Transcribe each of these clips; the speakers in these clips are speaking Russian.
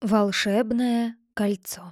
Волшебное кольцо.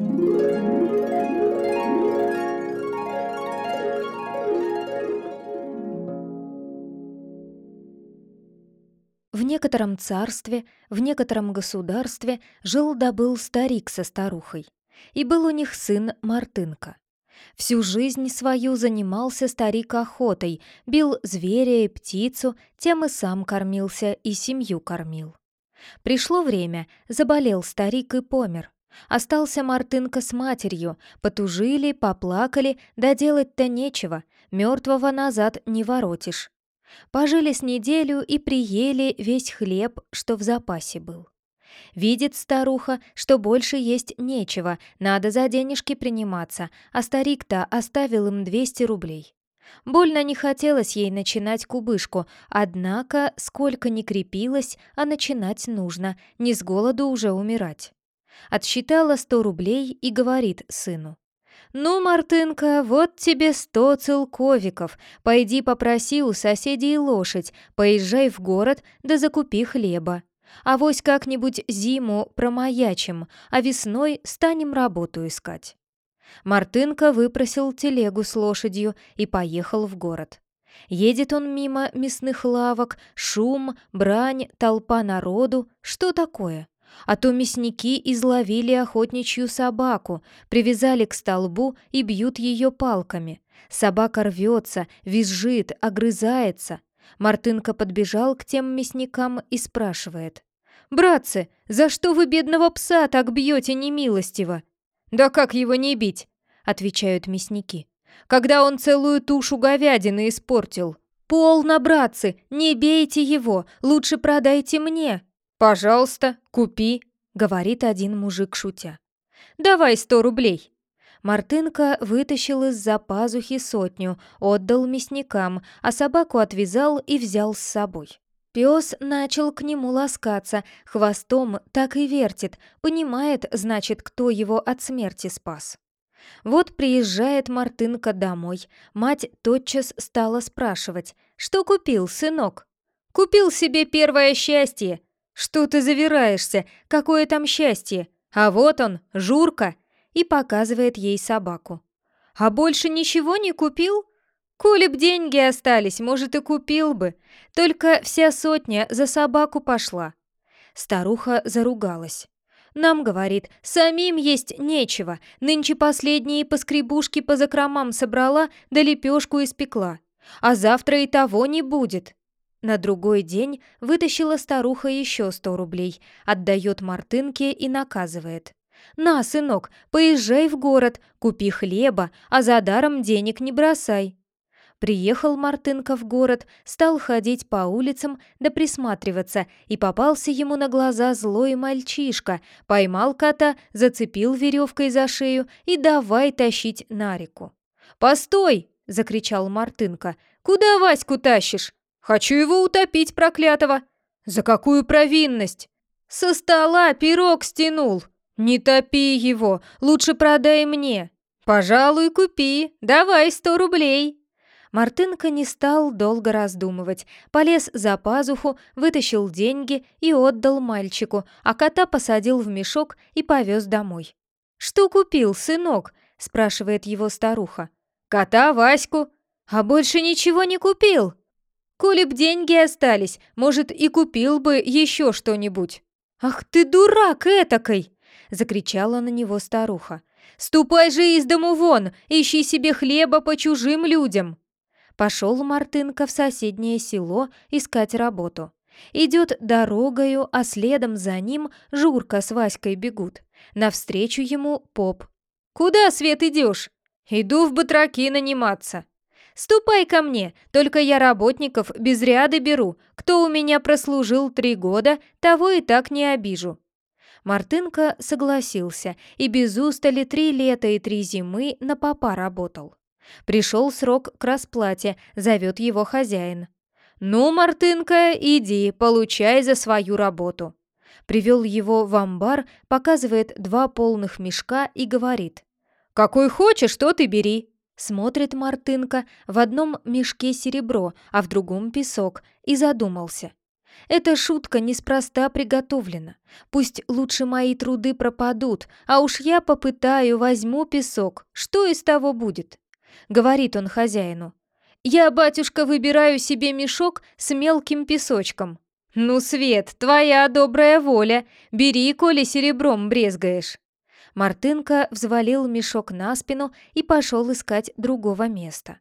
В некотором царстве, в некотором государстве жил-да был старик со старухой, и был у них сын Мартынка. Всю жизнь свою занимался старик охотой, бил зверя и птицу, тем и сам кормился, и семью кормил. Пришло время, заболел старик и помер. Остался Мартынка с матерью, потужили, поплакали, да делать-то нечего, мертвого назад не воротишь. Пожили с неделю и приели весь хлеб, что в запасе был. Видит старуха, что больше есть нечего, надо за денежки приниматься, а старик-то оставил им 200 рублей. Больно не хотелось ей начинать кубышку, однако, сколько ни крепилась, а начинать нужно, не с голоду уже умирать. Отсчитала 100 рублей и говорит сыну: «Ну, Мартынка, вот тебе 100 целковиков, пойди попроси у соседей лошадь, поезжай в город да закупи хлеба. Авось как-нибудь зиму промаячим, а весной станем работу искать». Мартынка выпросил телегу с лошадью и поехал в город. Едет он мимо мясных лавок, шум, брань, толпа народу. Что такое? А то мясники изловили охотничью собаку, привязали к столбу и бьют ее палками. Собака рвется, визжит, огрызается. Мартынка подбежал к тем мясникам и спрашивает: «Братцы, за что вы бедного пса так бьете немилостиво?» «Да как его не бить?» — отвечают мясники. «Когда он целую тушу говядины испортил». «Полно, братцы, не бейте его, лучше продайте мне». «Пожалуйста, купи», — говорит один мужик шутя. «Давай 100 рублей». Мартынка вытащил из-за пазухи 100, отдал мясникам, а собаку отвязал и взял с собой. Пес начал к нему ласкаться, хвостом так и вертит, понимает, значит, кто его от смерти спас. Вот приезжает Мартынка домой, мать тотчас стала спрашивать: «Что купил, сынок?» «Купил себе первое счастье». «Что ты завираешься? Какое там счастье? А вот он, Журка!» И показывает ей собаку. «А больше ничего не купил?» «Коли б деньги остались, может, и купил бы. Только вся 100 за собаку пошла». Старуха заругалась. «Нам, — говорит, — самим есть нечего. Нынче последние поскребушки по закромам собрала, да лепешку испекла. А завтра и того не будет». На другой день вытащила старуха еще 100 рублей, отдает Мартынке и наказывает: «На, сынок, поезжай в город, купи хлеба, а за даром денег не бросай». Приехал Мартынка в город, стал ходить по улицам да присматриваться, и попался ему на глаза злой мальчишка, поймал кота, зацепил веревкой за шею и давай тащить на реку. «Постой!» — закричал Мартынка. «Куда Ваську тащишь?» «Хочу его утопить, проклятого!» «За какую провинность?» «Со стола пирог стянул!» «Не топи его, лучше продай мне!» «Пожалуй, купи, давай 100 рублей!» Мартынка не стал долго раздумывать, полез за пазуху, вытащил деньги и отдал мальчику, а кота посадил в мешок и повез домой. «Что купил, сынок?» — спрашивает его старуха. «Кота Ваську». «А больше ничего не купил?» «Коли б деньги остались, может, и купил бы еще что-нибудь». «Ах ты дурак этакой!» — закричала на него старуха. «Ступай же из дому вон, ищи себе хлеба по чужим людям». Пошел Мартынка в соседнее село искать работу. Идет дорогою, а следом за ним Журка с Васькой бегут. Навстречу ему поп. «Куда, Свет, идешь?» «Иду в батраки наниматься». «Ступай ко мне, только я работников без ряда беру. Кто у меня прослужил 3 года, того и так не обижу». Мартынка согласился и без устали 3 лета и 3 зимы на попа работал. Пришел срок к расплате, зовет его хозяин. «Ну, Мартынка, иди, получай за свою работу». Привел его в амбар, показывает 2 полных мешка и говорит: «Какой хочешь, тот и бери». Смотрит Мартынка, в одном мешке серебро, а в другом песок, и задумался. Эта шутка неспроста приготовлена. Пусть лучше мои труды пропадут, а уж я попытаю, возьму песок. Что из того будет?» Говорит он хозяину. «Я, батюшка, выбираю себе мешок с мелким песочком». «Ну, Свет, твоя добрая воля, бери, коли серебром брезгаешь». Мартынка взвалил мешок на спину и пошел искать другого места.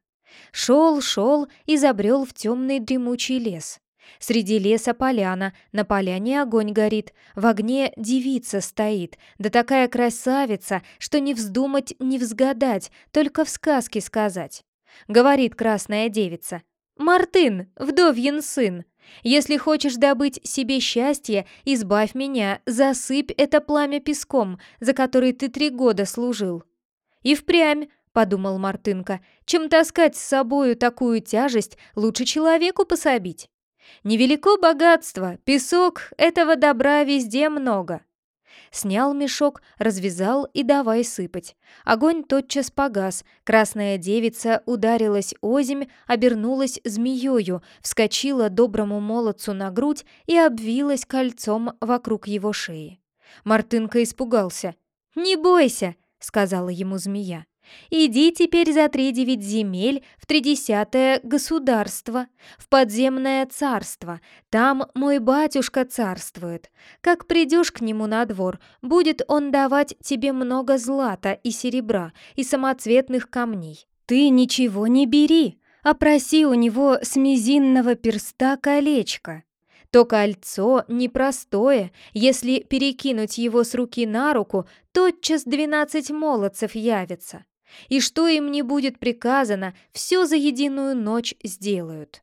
Шел и забрел в темный дремучий лес. Среди леса поляна, на поляне огонь горит, в огне девица стоит, да такая красавица, что не вздумать, не взгадать, только в сказке сказать. Говорит красная девица: «Мартын, вдовьин сын, если хочешь добыть себе счастье, избавь меня, засыпь это пламя песком, за который ты 3 года служил». «И впрямь», — подумал Мартынка, «чем таскать с собою такую тяжесть, лучше человеку пособить. Невелико богатство, песок, этого добра везде много». Снял мешок, развязал и давай сыпать. Огонь тотчас погас, красная девица ударилась озимь, обернулась змеёю, вскочила доброму молодцу на грудь и обвилась кольцом вокруг его шеи. Мартынка испугался. «Не бойся», — сказала ему змея. «Иди теперь за 3-9 земель в 30-е государство, в подземное царство. Там мой батюшка царствует. Как придешь к нему на двор, будет он давать тебе много злата и серебра и самоцветных камней. Ты ничего не бери, а проси у него с мизинного перста колечко. То кольцо непростое, если перекинуть его с руки на руку, тотчас 12 молодцев явятся. И что им не будет приказано, все за единую ночь сделают».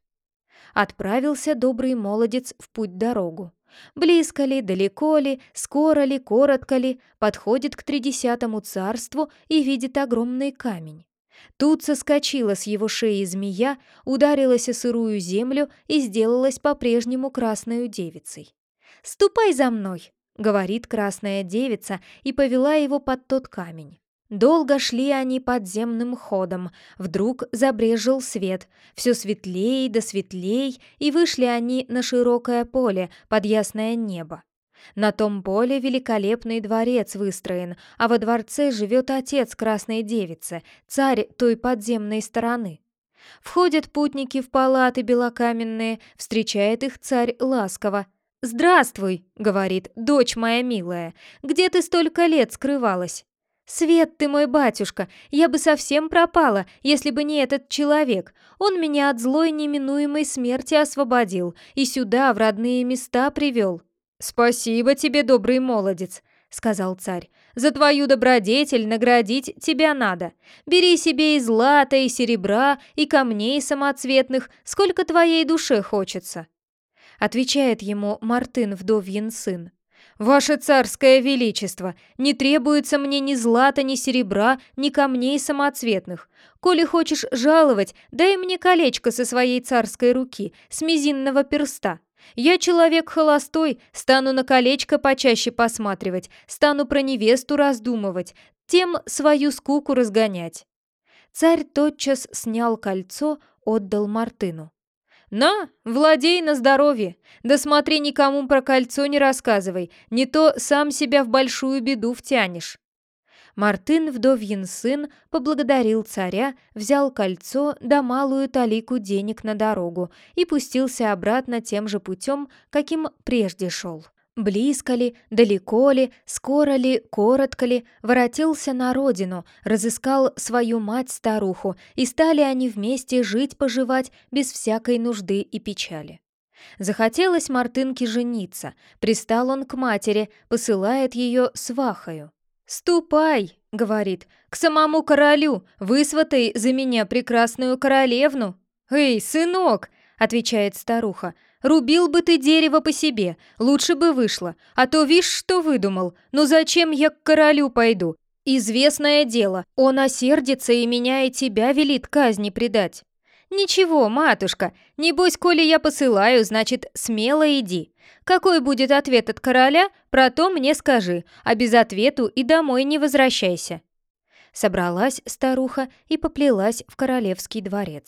Отправился добрый молодец в путь-дорогу. Близко ли, далеко ли, скоро ли, коротко ли, подходит к 30-му царству и видит огромный камень. Тут соскочила с его шеи змея, ударилась о сырую землю и сделалась по-прежнему красной девицей. «Ступай за мной», — говорит красная девица и повела его под тот камень. Долго шли они подземным ходом, вдруг забрезжил свет, все светлей да светлей, и вышли они на широкое поле под ясное небо. На том поле великолепный дворец выстроен, а во дворце живет отец красной девицы, царь той подземной стороны. Входят путники в палаты белокаменные, встречает их царь ласково. «Здравствуй», — говорит, — «дочь моя милая, где ты столько лет скрывалась?» «Свет ты мой, батюшка, я бы совсем пропала, если бы не этот человек. Он меня от злой неминуемой смерти освободил и сюда, в родные места, привел». «Спасибо тебе, добрый молодец», — сказал царь. «За твою добродетель наградить тебя надо. Бери себе и злата, и серебра, и камней самоцветных, сколько твоей душе хочется». Отвечает ему Мартын, вдовьин сын. «Ваше царское величество, не требуется мне ни злата, ни серебра, ни камней самоцветных. Коли хочешь жаловать, дай мне колечко со своей царской руки, с мизинного перста. Я человек холостой, стану на колечко почаще посматривать, стану про невесту раздумывать, тем свою скуку разгонять». Царь тотчас снял кольцо, отдал Мартыну. «На, владей на здоровье, да смотри, никому про кольцо не рассказывай, не то сам себя в большую беду втянешь». Мартын, вдовьин сын, поблагодарил царя, взял кольцо да малую талику денег на дорогу и пустился обратно тем же путем, каким прежде шел. Близко ли, далеко ли, скоро ли, коротко ли, воротился на родину, разыскал свою мать-старуху, и стали они вместе жить-поживать без всякой нужды и печали. Захотелось Мартынке жениться, пристал он к матери, посылает ее свахою. «Ступай, — говорит, — к самому королю, высватай за меня прекрасную королевну». «Эй, сынок, — отвечает старуха, — рубил бы ты дерево по себе, лучше бы вышло, а то вишь, что выдумал, ну зачем я к королю пойду? Известное дело, он осердится и меня и тебя велит казни предать». «Ничего, матушка, небось, коли я посылаю, значит, смело иди. Какой будет ответ от короля, про то мне скажи, а без ответу и домой не возвращайся». Собралась старуха и поплелась в королевский дворец.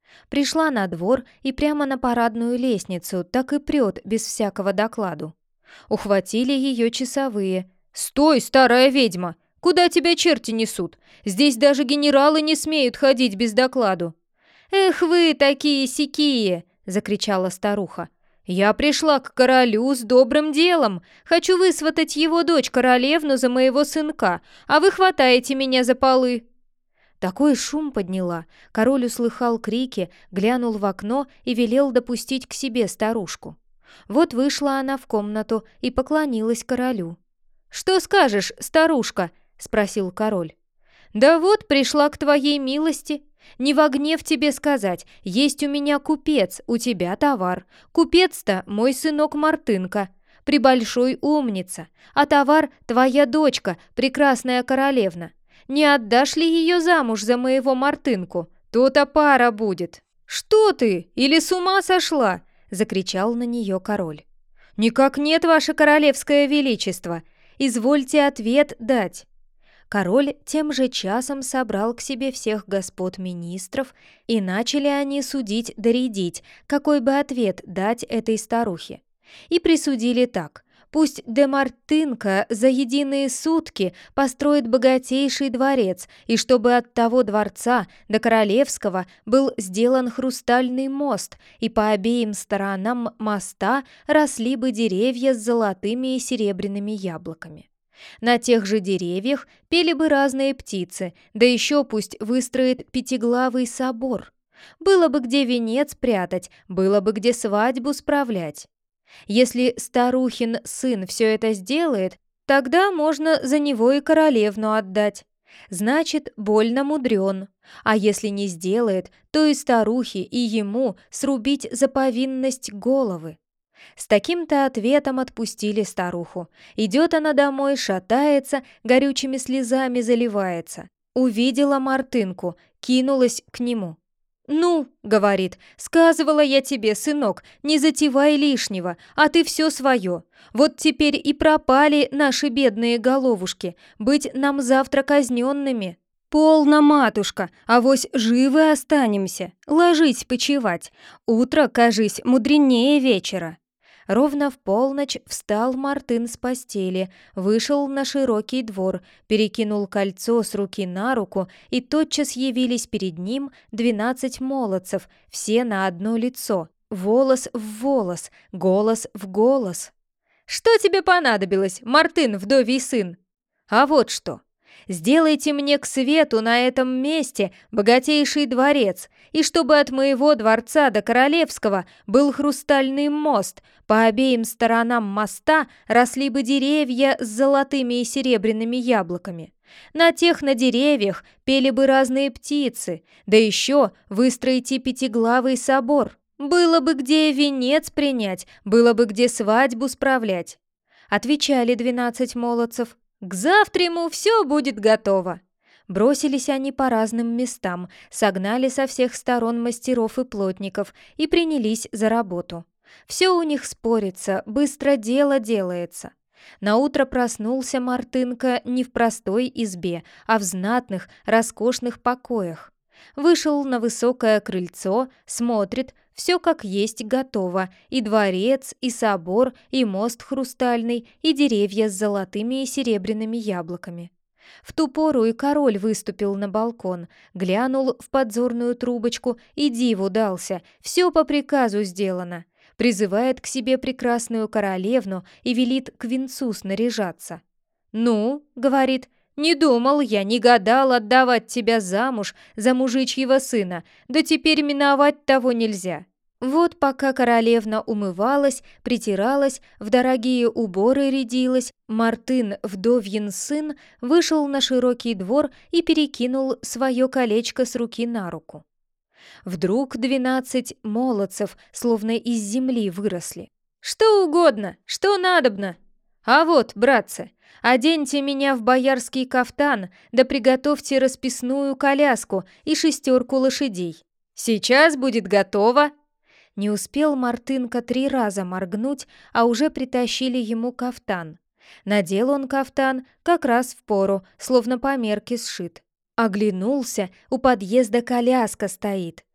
Пришла на двор и прямо на парадную лестницу так и прет без всякого докладу. Ухватили ее часовые. «Стой, старая ведьма! Куда тебя черти несут? Здесь даже генералы не смеют ходить без докладу!» «Эх вы, такие-сякие!» — закричала старуха. «Я пришла к королю с добрым делом. Хочу высватать его дочь-королевну за моего сынка, а вы хватаете меня за полы». Такой шум подняла. Король услыхал крики, глянул в окно и велел допустить к себе старушку. Вот вышла она в комнату и поклонилась королю. «Что скажешь, старушка?» — спросил король. «Да вот, пришла к твоей милости. Не во гнев тебе сказать, есть у меня купец, у тебя товар. Купец-то мой сынок Мартынка, прибольшой умница, а товар твоя дочка, прекрасная королевна. Не отдашь ли ее замуж за моего Мартынку? То-то пара будет». «Что ты? Или с ума сошла?» — закричал на нее король. «Никак нет, ваше королевское величество. Извольте ответ дать». Король тем же часом собрал к себе всех господ министров, и начали они судить да рядить, какой бы ответ дать этой старухе. И присудили так: пусть де Мартынка за единые сутки построит богатейший дворец, и чтобы от того дворца до королевского был сделан хрустальный мост, и по обеим сторонам моста росли бы деревья с золотыми и серебряными яблоками. На тех же деревьях пели бы разные птицы, да еще пусть выстроит пятиглавый собор. Было бы где венец прятать, было бы где свадьбу справлять. Если старухин сын все это сделает, тогда можно за него и королевну отдать. Значит, больно мудрен. А если не сделает, то и старухе, и ему срубить за повинность головы. С таким-то ответом отпустили старуху. Идет она домой, шатается, горючими слезами заливается. Увидела Мартынку, кинулась к нему. «Ну, — говорит, — сказывала я тебе, сынок, не затевай лишнего, а ты все свое. Вот теперь и пропали наши бедные головушки, быть нам завтра казненными». «Полно, матушка, авось живы останемся, ложись почевать. Утро, кажись, мудренее вечера». Ровно в полночь встал Мартын с постели, вышел на широкий двор, перекинул кольцо с руки на руку, и тотчас явились перед ним 12 молодцев, все на одно лицо, волос в волос, голос в голос. «Что тебе понадобилось, Мартын, вдовий сын?» «А вот что. Сделайте мне к свету на этом месте богатейший дворец, и чтобы от моего дворца до королевского был хрустальный мост, по обеим сторонам моста росли бы деревья с золотыми и серебряными яблоками. На деревьях пели бы разные птицы, да еще выстроите пятиглавый собор. Было бы где венец принять, было бы где свадьбу справлять». Отвечали 12 молодцев: «К завтраму все будет готово». Бросились они по разным местам, согнали со всех сторон мастеров и плотников и принялись за работу. Все у них спорится, быстро дело делается. Наутро проснулся Мартынка не в простой избе, а в знатных, роскошных покоях. Вышел на высокое крыльцо, смотрит, все как есть готово: и дворец, и собор, и мост хрустальный, и деревья с золотыми и серебряными яблоками. В ту пору и король выступил на балкон, глянул в подзорную трубочку и диву дался: все по приказу сделано. Призывает к себе прекрасную королевну и велит к венцу снаряжаться. «Ну, — говорит, — не думал я, не гадал отдавать тебя замуж за мужичьего сына, да теперь миновать того нельзя». Вот пока королевна умывалась, притиралась, в дорогие уборы рядилась, Мартын, вдовьин сын, вышел на широкий двор и перекинул свое колечко с руки на руку. Вдруг 12 молодцев, словно из земли, выросли. «Что угодно, что надобно!» «А вот, братцы, оденьте меня в боярский кафтан, да приготовьте расписную коляску и 6 лошадей. Сейчас будет готово». Не успел Мартынка 3 раза моргнуть, а уже притащили ему кафтан. Надел он кафтан как раз впору, словно по мерке сшит. Оглянулся, у подъезда коляска стоит.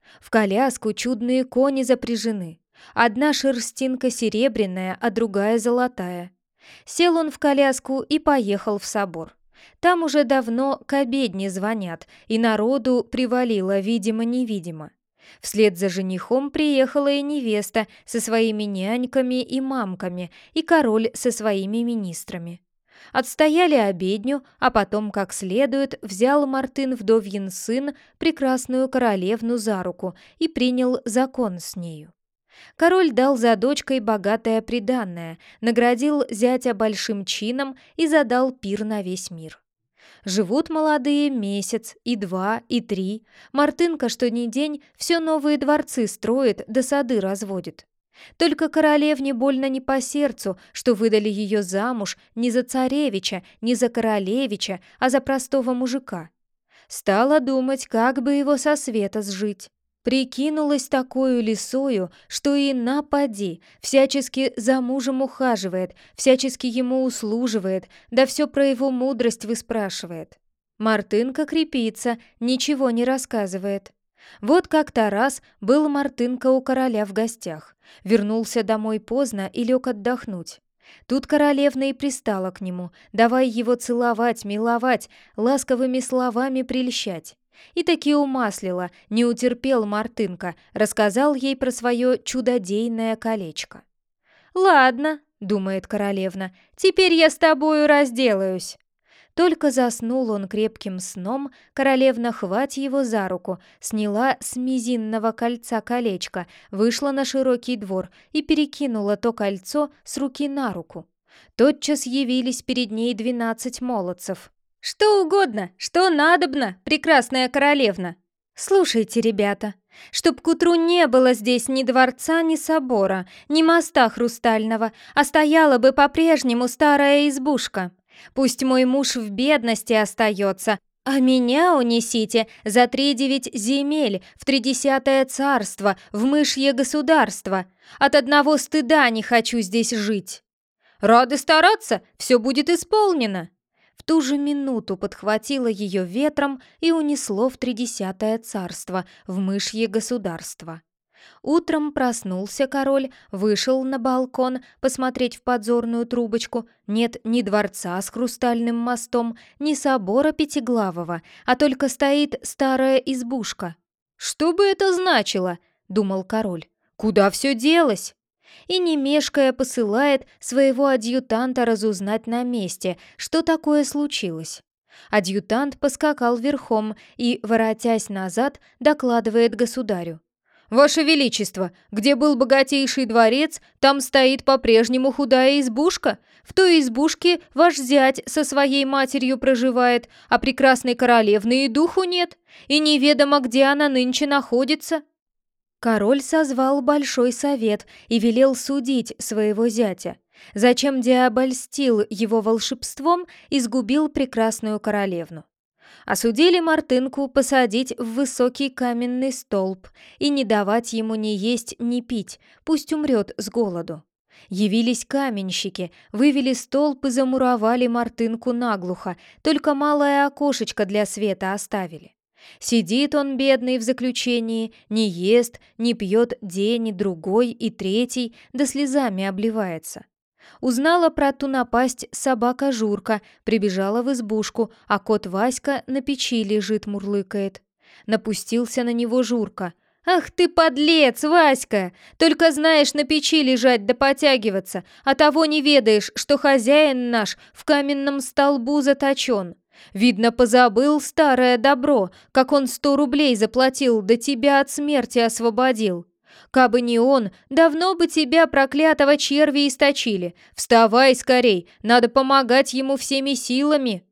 В коляску чудные кони запряжены. Одна шерстинка серебряная, а другая золотая. Сел он в коляску и поехал в собор. Там уже давно к обедне звонят, и народу привалило видимо-невидимо. Вслед за женихом приехала и невеста со своими няньками и мамками, и король со своими министрами. Отстояли обедню, а потом, как следует, взял Мартын вдовьин сын прекрасную королевну за руку и принял закон с нею. Король дал за дочкой богатое приданное, наградил зятя большим чином и задал пир на весь мир. Живут молодые месяц, и 2, и 3. Мартынка что ни день все новые дворцы строит да сады разводит. Только королевне больно не по сердцу, что выдали ее замуж не за царевича, не за королевича, а за простого мужика. Стала думать, как бы его со света сжить. Прикинулась такою лисою, что и напади, всячески за мужем ухаживает, всячески ему услуживает, да все про его мудрость выспрашивает. Мартынка крепится, ничего не рассказывает. Вот как-то раз был Мартынка у короля в гостях. Вернулся домой поздно и лег отдохнуть. Тут королевна и пристала к нему, давай его целовать, миловать, ласковыми словами прельщать. И таки умаслила, не утерпел Мартынка, рассказал ей про свое чудодейное колечко. «Ладно», — думает королевна, — «теперь я с тобою разделаюсь». Только заснул он крепким сном, королевна, хвать его за руку, сняла с мизинного кольца колечко, вышла на широкий двор и перекинула то кольцо с руки на руку. Тотчас явились перед ней 12 молодцев. «Что угодно, что надобно, прекрасная королевна!» «Слушайте, ребята, чтоб к утру не было здесь ни дворца, ни собора, ни моста хрустального, а стояла бы по-прежнему старая избушка. Пусть мой муж в бедности остается, а меня унесите за 3-9 земель в 30-е царство, в мышье государство. От одного стыда не хочу здесь жить». «Рады стараться, все будет исполнено». В ту же минуту подхватило ее ветром и унесло в 30-е царство, в мышье государство. Утром проснулся король, вышел на балкон посмотреть в подзорную трубочку. Нет ни дворца с хрустальным мостом, ни собора пятиглавого, а только стоит старая избушка. «Что бы это значило?» — думал король. «Куда все делось?» И, не мешкая, посылает своего адъютанта разузнать на месте, что такое случилось. Адъютант поскакал верхом и, воротясь назад, докладывает государю. «Ваше Величество, где был богатейший дворец, там стоит по-прежнему худая избушка. В той избушке ваш зять со своей матерью проживает, а прекрасной королевны и духу нет, и неведомо, где она нынче находится». Король созвал большой совет и велел судить своего зятя. Зачем обольстил его волшебством и сгубил прекрасную королевну. Осудили Мартынку посадить в высокий каменный столб и не давать ему ни есть, ни пить, пусть умрет с голоду. Явились каменщики, вывели столб и замуровали Мартынку наглухо, только малое окошечко для света оставили. Сидит он, бедный, в заключении, не ест, не пьет день, и другой, и третий, да слезами обливается. Узнала про ту напасть собака Журка, прибежала в избушку, а кот Васька на печи лежит, мурлыкает. Напустился на него Журка. «Ах ты, подлец, Васька! Только знаешь на печи лежать да потягиваться, а того не ведаешь, что хозяин наш в каменном столбу заточен. Видно, позабыл старое добро, как он 100 рублей заплатил, да тебя от смерти освободил. Кабы не он, давно бы тебя, проклятого черви, источили. Вставай скорей, надо помогать ему всеми силами».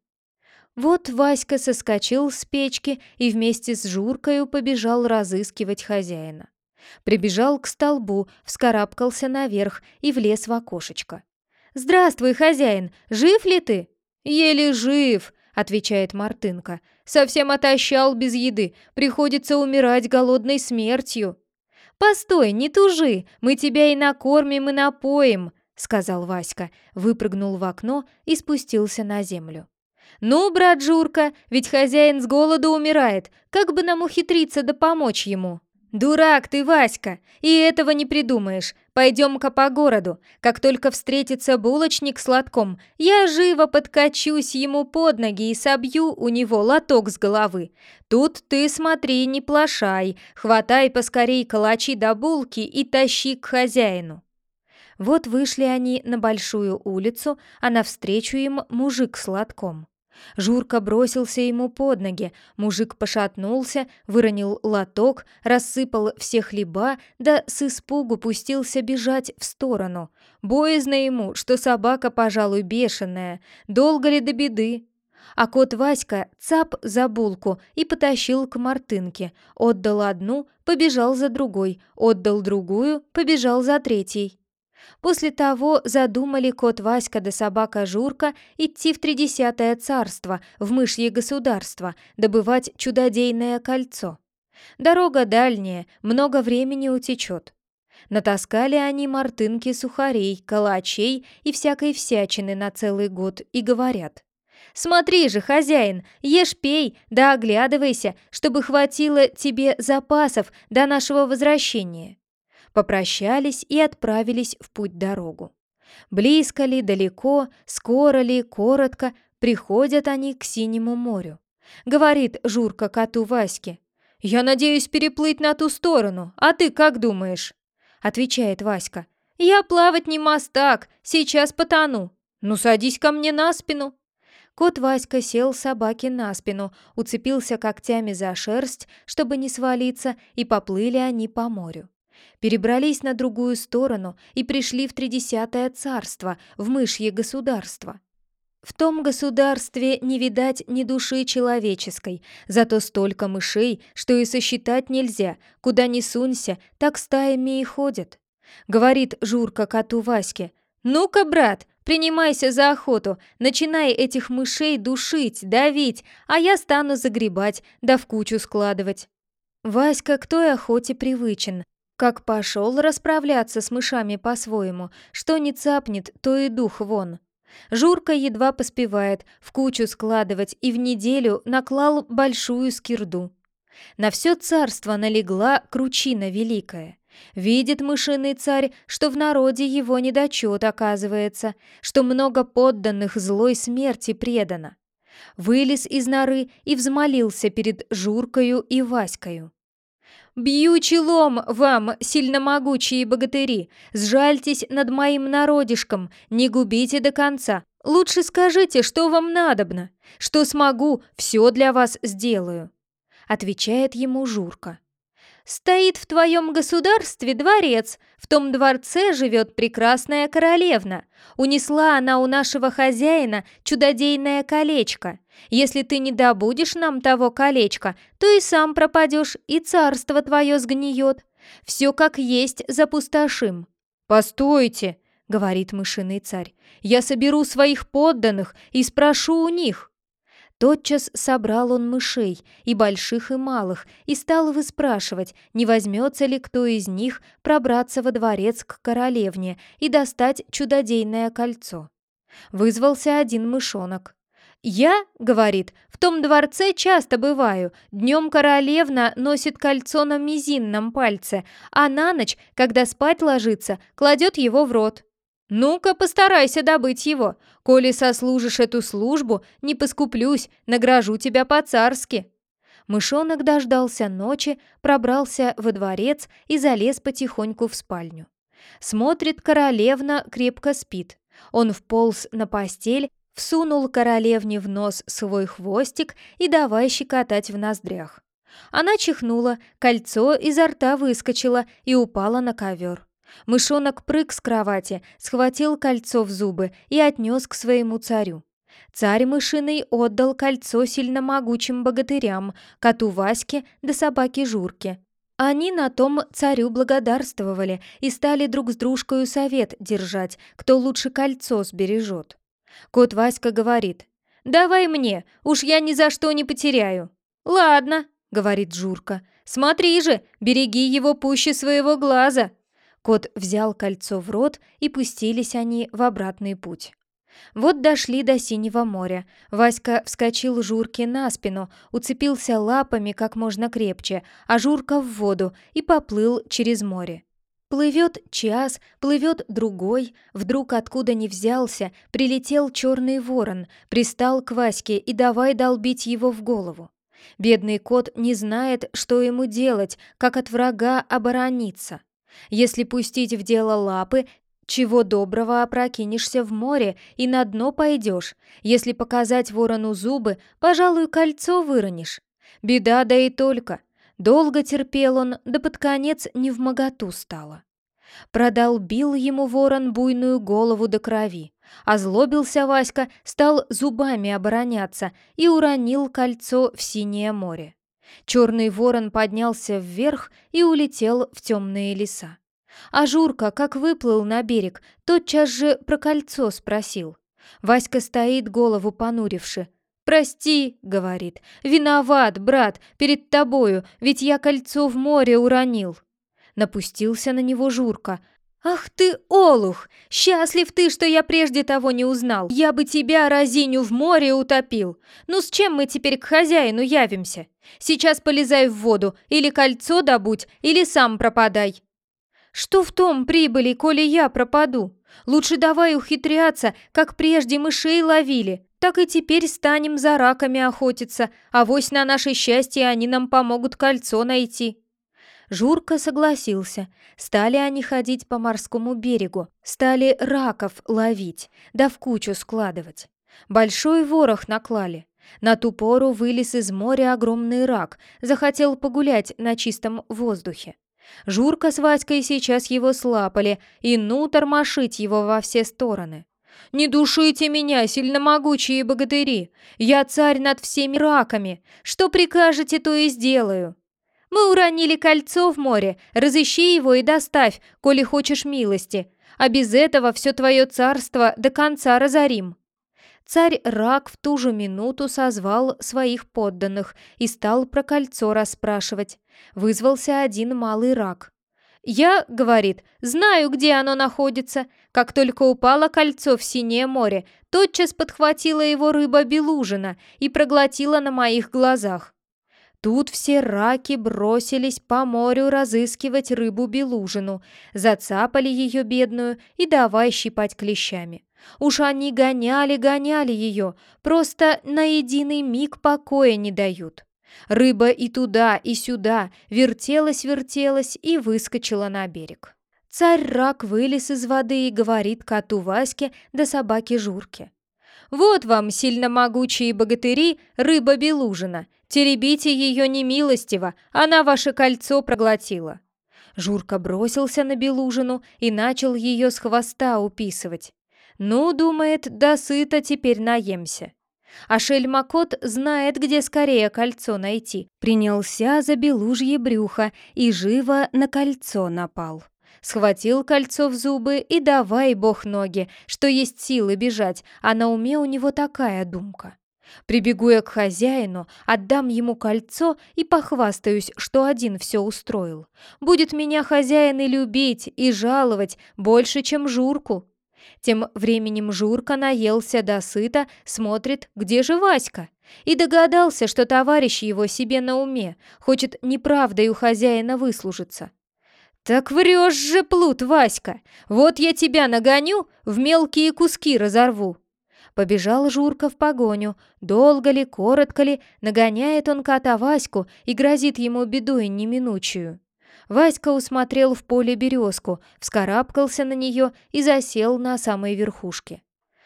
Вот Васька соскочил с печки и вместе с Журкою побежал разыскивать хозяина. Прибежал к столбу, вскарабкался наверх и влез в окошечко. «Здравствуй, хозяин, жив ли ты?» «Еле жив», — отвечает Мартынка. «Совсем отощал без еды, приходится умирать голодной смертью». «Постой, не тужи, мы тебя и накормим, и напоим», — сказал Васька, выпрыгнул в окно и спустился на землю. «Ну, брат Журка, ведь хозяин с голоду умирает, как бы нам ухитриться да помочь ему?» «Дурак ты, Васька! И этого не придумаешь. Пойдем-ка по городу. Как только встретится булочник с лотком, я живо подкачусь ему под ноги и собью у него лоток с головы. Тут ты смотри, не плашай. Хватай поскорей калачи до булки и тащи к хозяину». Вот вышли они на большую улицу, а навстречу им мужик с лотком. Журка бросился ему под ноги, мужик пошатнулся, выронил лоток, рассыпал все хлеба, да с испугу пустился бежать в сторону. Боязно ему, что собака, пожалуй, бешеная, долго ли до беды. А кот Васька цап за булку и потащил к Мартынке, отдал одну, побежал за другой, отдал другую, побежал за третьей. После того задумали кот Васька да собака Журка идти в 30-е царство, в мышье государство, добывать чудодейное кольцо. Дорога дальняя, много времени утечет. Натаскали они Мартынке сухарей, калачей и всякой всячины на целый год и говорят: «Смотри же, хозяин, ешь, пей, да оглядывайся, чтобы хватило тебе запасов до нашего возвращения». Попрощались и отправились в путь-дорогу. Близко ли, далеко, скоро ли, коротко, приходят они к Синему морю. Говорит Журка коту Ваське: «Я надеюсь переплыть на ту сторону, а ты как думаешь?» Отвечает Васька: «Я плавать не мастак, сейчас потону. Ну, садись ко мне на спину». Кот Васька сел собаке на спину, уцепился когтями за шерсть, чтобы не свалиться, и поплыли они по морю. Перебрались на другую сторону и пришли в 30-е царство, в мышье государство. В том государстве не видать ни души человеческой, зато столько мышей, что и сосчитать нельзя, куда ни сунься, так стаями и ходят. Говорит Журка коту Ваське: «Ну-ка, брат, принимайся за охоту, начинай этих мышей душить, давить, а я стану загребать, да в кучу складывать». Васька к той охоте привычен. Как пошел расправляться с мышами по-своему, что не цапнет, то и дух вон. Журка едва поспевает в кучу складывать и в неделю наклал большую скирду. На все царство налегла кручина великая. Видит мышиный царь, что в народе его недочет оказывается, что много подданных злой смерти предано. Вылез из норы и взмолился перед Журкою и Ваською: «Бью челом вам, сильномогучие богатыри! Сжальтесь над моим народишком, не губите до конца. Лучше скажите, что вам надобно. Что смогу, все для вас сделаю». Отвечает ему Журка: «Стоит в твоем государстве дворец, в том дворце живет прекрасная королевна. Унесла она у нашего хозяина чудодейное колечко. Если ты не добудешь нам того колечка, то и сам пропадешь, и царство твое сгниет. Все как есть запустошим». «Постойте», — говорит мышиный царь, «я соберу своих подданных и спрошу у них». Тотчас собрал он мышей, и больших, и малых, и стал выспрашивать, не возьмется ли кто из них пробраться во дворец к королевне и достать чудодейное кольцо. Вызвался один мышонок. «Я, — говорит, — в том дворце часто бываю. Днем королевна носит кольцо на мизинном пальце, а на ночь, когда спать ложится, кладет его в рот. Ну-ка, постарайся добыть его. Коли сослужишь эту службу, не поскуплюсь, награжу тебя по-царски». Мышонок дождался ночи, пробрался во дворец и залез потихоньку в спальню. Смотрит, королевна крепко спит. Он вполз на постель, всунул королевне в нос свой хвостик и давай щекотать в ноздрях. Она чихнула, кольцо изо рта выскочило и упало на ковер. Мышонок прыг с кровати, схватил кольцо в зубы и отнес к своему царю. Царь мышиный отдал кольцо сильномогучим богатырям, коту Ваське да собаке Журке. Они на том царю благодарствовали и стали друг с дружкою совет держать, кто лучше кольцо сбережет. Кот Васька говорит: «Давай мне, уж я ни за что не потеряю». «Ладно», — говорит Журка, — «смотри же, береги его пуще своего глаза». Кот взял кольцо в рот, и пустились они в обратный путь. Вот дошли до синего моря. Васька вскочил Журке на спину, уцепился лапами как можно крепче, а Журка в воду и поплыл через море. Плывет час, плывет другой, вдруг откуда ни взялся, прилетел черный ворон, пристал к Ваське и давай долбить его в голову. Бедный кот не знает, что ему делать, как от врага оборониться. Если пустить в дело лапы, чего доброго опрокинешься в море и на дно пойдешь. Если показать ворону зубы, пожалуй, кольцо выронишь. Беда, да и только. Долго терпел он, да под конец невмоготу стало. Продолбил ему ворон буйную голову до крови. Озлобился Васька, стал зубами обороняться и уронил кольцо в синее море. Черный ворон поднялся вверх и улетел в темные леса. А Журка, как выплыл на берег, тотчас же про кольцо спросил. Васька стоит, голову понуривши. «Прости», — говорит, — «виноват, брат, перед тобою, ведь я кольцо в море уронил». Напустился на него Журка. «Ах ты, олух! Счастлив ты, что я прежде того не узнал! Я бы тебя, разиню, в море утопил! Ну с чем мы теперь к хозяину явимся? Сейчас полезай в воду, или кольцо добудь, или сам пропадай!» «Что в том прибыли, коли я пропаду? Лучше давай ухитряться, как прежде мышей ловили, так и теперь станем за раками охотиться, авось на наше счастье они нам помогут кольцо найти». Журка согласился. Стали они ходить по морскому берегу, стали раков ловить, да в кучу складывать. Большой ворох наклали. На ту пору вылез из моря огромный рак, захотел погулять на чистом воздухе. Журка с Васькой сейчас его слапали, и ну тормошить его во все стороны. «Не душите меня, сильномогучие богатыри! Я царь над всеми раками! Что прикажете, то и сделаю!» «Мы уронили кольцо в море, разыщи его и доставь, коли хочешь милости, а без этого все твое царство до конца разорим». Царь-рак в ту же минуту созвал своих подданных и стал про кольцо расспрашивать. Вызвался один малый рак. «Я, — говорит, — знаю, где оно находится. Как только упало кольцо в синее море, тотчас подхватила его рыба-белужина и проглотила на моих глазах». Тут все раки бросились по морю разыскивать рыбу-белужину, зацапали ее бедную и давай щипать клещами. Уж они гоняли ее, просто на единый миг покоя не дают. Рыба и туда, и сюда вертелась и выскочила на берег. Царь-рак вылез из воды и говорит коту Ваське да собаке Журке: «Вот вам, сильно могучие богатыри, рыба-белужина. Теребите ее немилостиво, она ваше кольцо проглотила». Журка бросился на белужину и начал ее с хвоста уписывать. «Ну, — думает, — досыта теперь наемся». А шельмокот знает, где скорее кольцо найти. Принялся за белужье брюхо и живо на кольцо напал. Схватил кольцо в зубы и давай бог ноги, что есть силы бежать, а на уме у него такая думка: «Прибегу я к хозяину, отдам ему кольцо и похвастаюсь, что один все устроил. Будет меня хозяин и любить, и жаловать больше, чем Журку». Тем временем Журка наелся досыта, смотрит, где же Васька, и догадался, что товарищ его себе на уме, хочет неправдой у хозяина выслужиться. «Так врешь же, плут, Васька! Вот я тебя нагоню, в мелкие куски разорву!» Побежал Журка в погоню. Долго ли, коротко ли, нагоняет он кота Ваську и грозит ему бедой неминучую. Васька усмотрел в поле березку, вскарабкался на нее и засел на самой верхушке.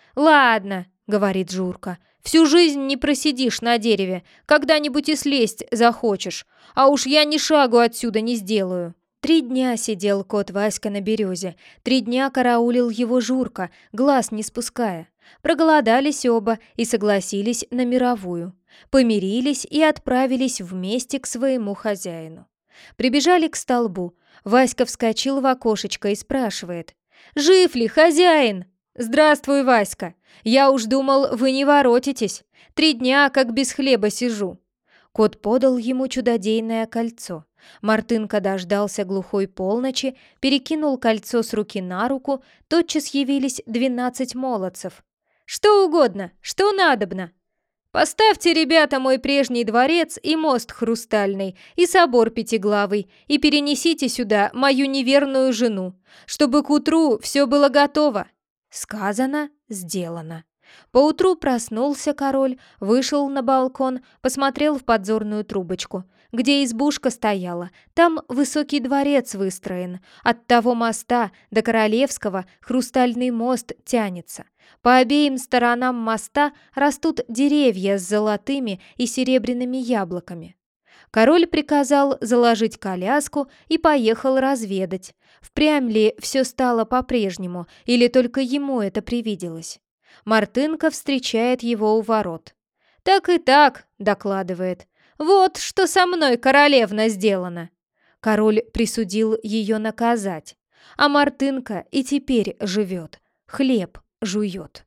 «Ладно, — говорит Журка, — всю жизнь не просидишь на дереве, когда-нибудь и слезть захочешь, а уж я ни шагу отсюда не сделаю». 3 дня сидел кот Васька на березе, 3 дня караулил его Журка, глаз не спуская. Проголодались оба и согласились на мировую. Помирились и отправились вместе к своему хозяину. Прибежали к столбу. Васька вскочил в окошечко и спрашивает: «Жив ли хозяин?» «Здравствуй, Васька! Я уж думал, вы не воротитесь. 3 дня как без хлеба сижу». Кот подал ему чудодейное кольцо. Мартынка дождался глухой полночи, перекинул кольцо с руки на руку, тотчас явились 12 молодцев. Что угодно, что надобно. Поставьте, ребята, мой прежний дворец и мост хрустальный, и собор пятиглавый, и перенесите сюда мою неверную жену, чтобы к утру все было готово». Сказано, сделано. Поутру проснулся король, вышел на балкон, посмотрел в подзорную трубочку, где избушка стояла. Там высокий дворец выстроен. От того моста до Королевского хрустальный мост тянется. По обеим сторонам моста растут деревья с золотыми и серебряными яблоками. Король приказал заложить коляску и поехал разведать, впрямь ли все стало по-прежнему, или только ему это привиделось. Мартынка встречает его у ворот. «Так и так», — докладывает, — «вот что со мной, королевна, сделано». Король присудил ее наказать, а Мартынка и теперь живет, хлеб жует.